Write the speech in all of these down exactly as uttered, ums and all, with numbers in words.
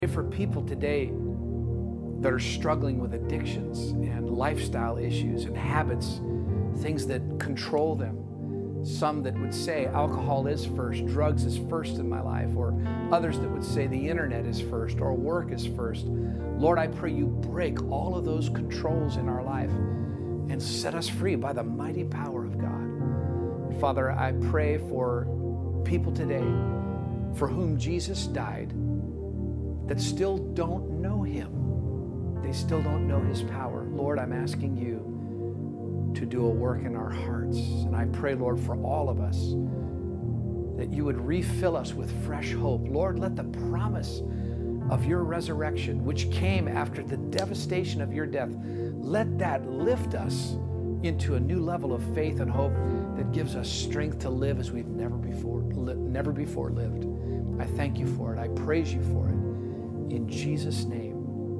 For people today that are struggling with addictions and lifestyle issues and habits, things that control them. Some that would say alcohol is first, drugs is first in my life, or others that would say the internet is first, or work is first. Lord, I pray you break all of those controls in our life and set us free by the mighty power of God. Father, I pray for people today for whom Jesus died that still don't know him. They still don't know his power. Lord, I'm asking you to do a work in our hearts. And I pray, Lord, for all of us, that you would refill us with fresh hope. Lord, let the promise of your resurrection, which came after the devastation of your death, let that lift us into a new level of faith and hope that gives us strength to live as we've never before, li- never before lived. I thank you for it. I praise you for it. In Jesus' name,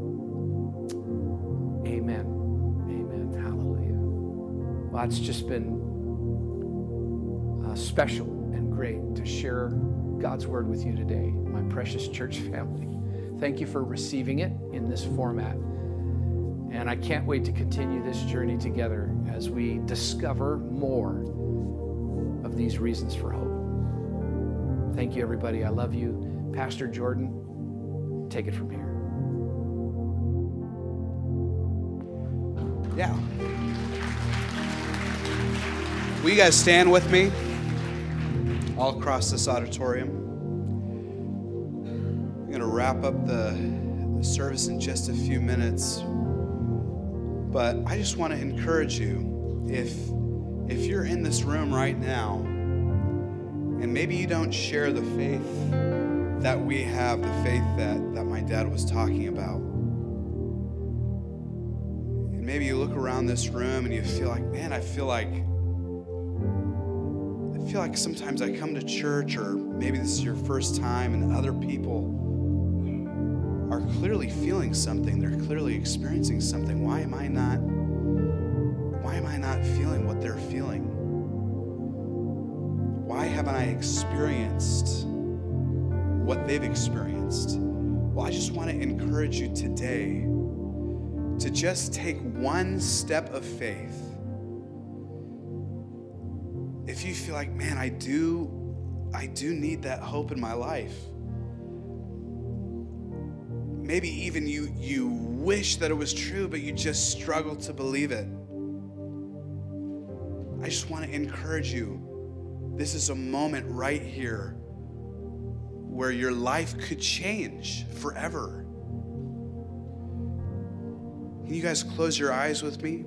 amen. Amen. Hallelujah. Well, it's just been uh, special and great to share God's word with you today, my precious church family. Thank you for receiving it in this format. And I can't wait to continue this journey together as we discover more of these reasons for hope. Thank you, everybody. I love you. Pastor Jordan, take it from here. Yeah. Will you guys stand with me all across this auditorium? I'm going to wrap up the, the service in just a few minutes. But I just want to encourage you, if, if you're in this room right now, and maybe you don't share the faith that we have, the faith that, that my dad was talking about. And maybe you look around this room and you feel like, man, I feel like, I feel like sometimes I come to church, or maybe this is your first time, and other people are clearly feeling something. They're clearly experiencing something. Why am I not, why am I not feeling what they're feeling? Why haven't I experienced what they've experienced? Well, I just want to encourage you today to just take one step of faith. If you feel like, man, I do, I do need that hope in my life. Maybe even you, you wish that it was true, but you just struggle to believe it. I just want to encourage you. This is a moment right here where your life could change forever. Can you guys close your eyes with me?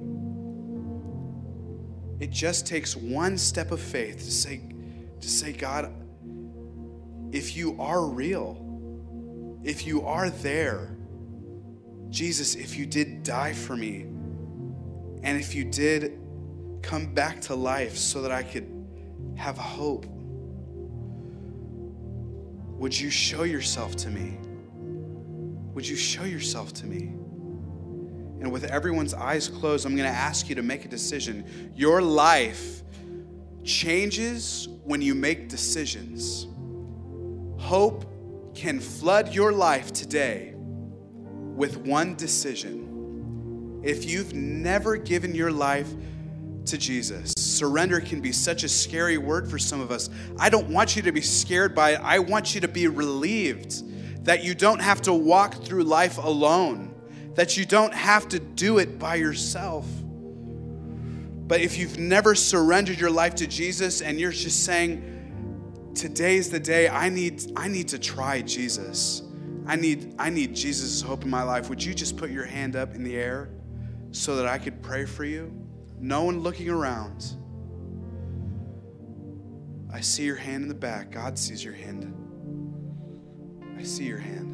It just takes one step of faith to say, to say, God, if you are real, if you are there, Jesus, if you did die for me, and if you did come back to life so that I could have hope, would you show yourself to me? Would you show yourself to me? And with everyone's eyes closed, I'm going to ask you to make a decision. Your life changes when you make decisions. Hope can flood your life today with one decision. If you've never given your life to Jesus, surrender can be such a scary word for some of us. I don't want you to be scared by it. I want you to be relieved that you don't have to walk through life alone, that you don't have to do it by yourself. But if you've never surrendered your life to Jesus and you're just saying, today's the day, I need I need to try Jesus. I need I need Jesus' hope in my life. Would you just put your hand up in the air so that I could pray for you? No one looking around. I see your hand in the back. God sees your hand. I see your hand.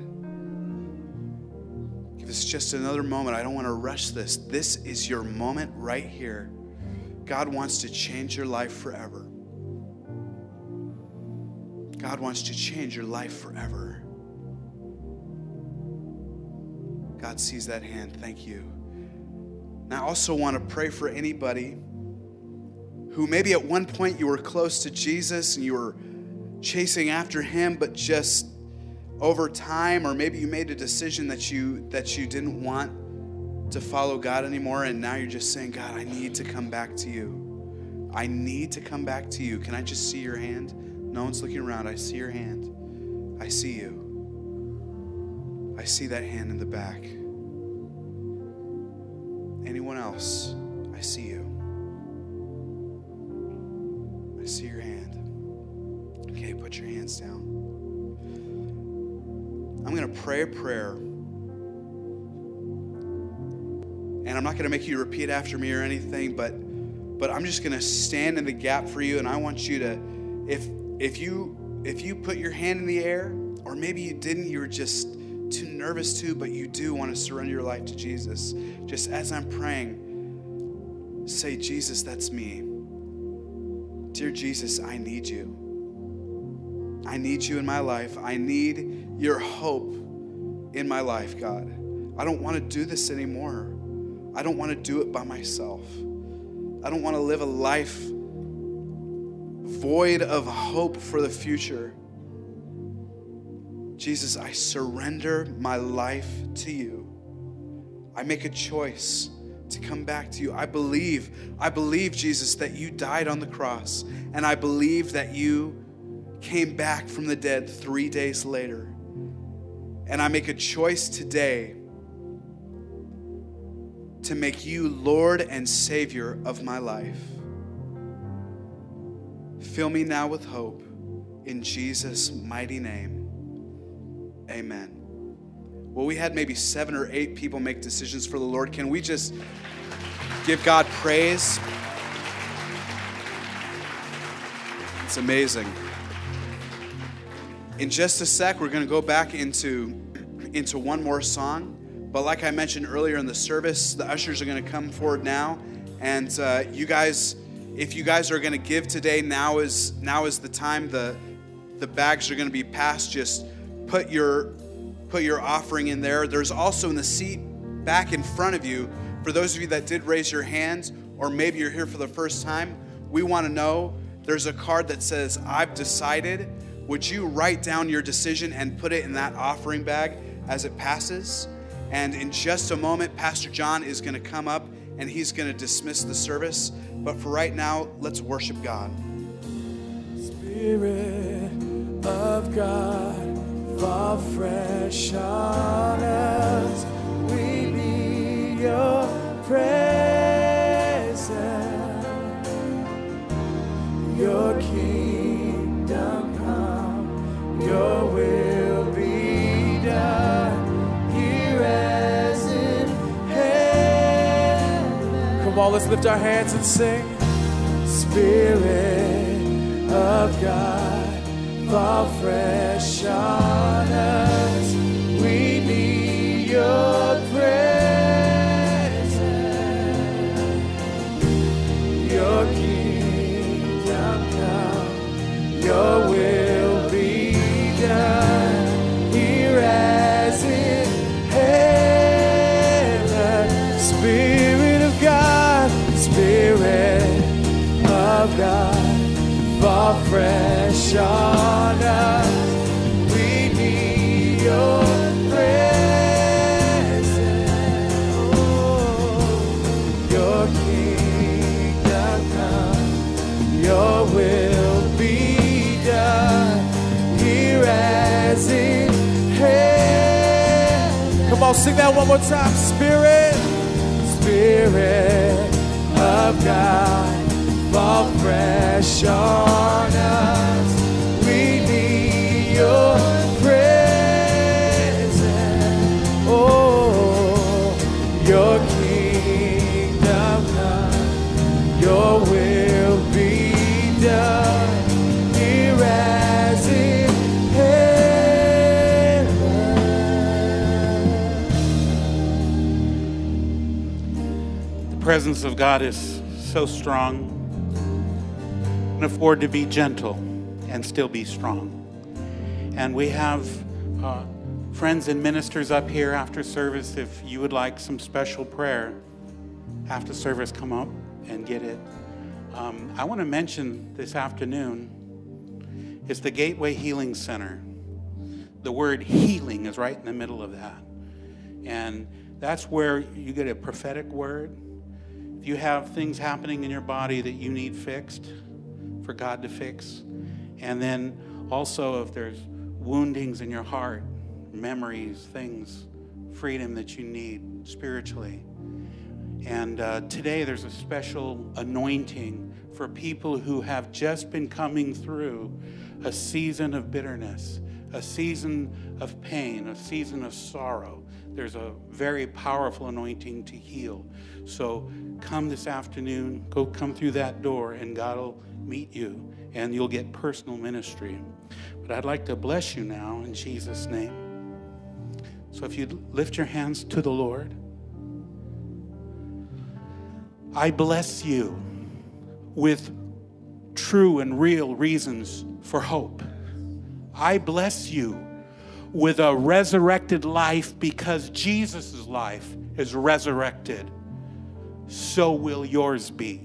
Give us just another moment. I don't want to rush this. This is your moment right here. God wants to change your life forever. God wants to change your life forever. God sees that hand. Thank you. Now, I also want to pray for anybody who maybe at one point you were close to Jesus and you were chasing after him, but just over time, or maybe you made a decision that you that you didn't want to follow God anymore, and now you're just saying, God, I need to come back to you. I need to come back to you. Can I just see your hand? No one's looking around. I see your hand. I see you. I see that hand in the back. Anyone else? I see you. I see your hand. Okay, put your hands down. I'm going to pray a prayer. And I'm not going to make you repeat after me or anything, but but I'm just going to stand in the gap for you. And I want you to, if if you if you put your hand in the air, or maybe you didn't, you were just too nervous to, but you do want to surrender your life to Jesus. Just as I'm praying, say, Jesus, that's me. Dear Jesus, I need you. I need you in my life. I need your hope in my life, God. I don't want to do this anymore. I don't want to do it by myself. I don't want to live a life void of hope for the future. Jesus, I surrender my life to you. I make a choice to come back to you. I believe, I believe, Jesus, that you died on the cross, and I believe that you came back from the dead three days later. And I make a choice today to make you Lord and Savior of my life. Fill me now with hope. In Jesus' mighty name, amen. Well, we had maybe seven or eight people make decisions for the Lord. Can we just give God praise? It's amazing. In just a sec, we're going to go back into, into one more song. But like I mentioned earlier in the service, the ushers are going to come forward now. And uh, you guys, if you guys are going to give today, now is now is the time. The the bags are going to be passed. Just put your put your offering in there. There's also in the seat back in front of you, for those of you that did raise your hands, or maybe you're here for the first time, we want to know, there's a card that says, I've decided. Would you write down your decision and put it in that offering bag as it passes? And in just a moment, Pastor John is going to come up and he's going to dismiss the service. But for right now, let's worship God. Spirit of God, fall fresh on us. We need your presence. Your kingdom come, your will be done. Come on, let's lift our hands and sing. Spirit of God, fall fresh on us. We need your presence. Your kingdom come, your will be done, here as in heaven. Spirit of God, Spirit of God, fall fresh on us. We need your presence. Oh, your kingdom come, your will be done, here as in heaven. Come on, sing that one more time. Spirit, Spirit of God, fall fresh on us. We need your presence. Oh, your kingdom come, your will be done, here as in heaven. The presence of God is so strong. Can afford to be gentle and still be strong. And we have uh, friends and ministers up here after service. If you would like some special prayer after service, come up and get it. Um, I want to mention this afternoon, it's the Gateway Healing Center. the word healing is right in the middle of that. And that's where you get a prophetic word. If you have things happening in your body that you need fixed, for God to fix. And then also if there's woundings in your heart, memories, things, freedom that you need spiritually. And uh, today there's a special anointing for people who have just been coming through a season of bitterness, a season of pain, a season of sorrow. There's a very powerful anointing to heal. So come this afternoon, go come through that door, and God will meet you, and you'll get personal ministry. But I'd like to bless you now in Jesus' name. So if you'd lift your hands to the Lord. I bless you with true and real reasons for hope. I bless you with a resurrected life, because Jesus' life is resurrected. So will yours be.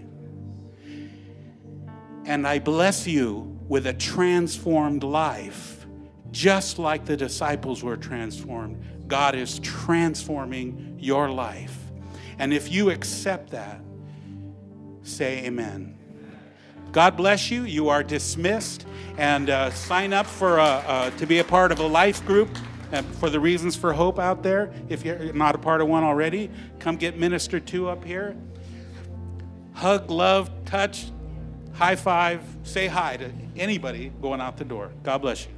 And I bless you with a transformed life, just like the disciples were transformed. God is transforming your life. And if you accept that, say amen. God bless you. You are dismissed. And uh, sign up for a, uh, to be a part of a life group uh, for the Reasons for Hope out there. If you're not a part of one already, come get ministered to up here. Hug, love, touch, high five, say hi to anybody going out the door. God bless you.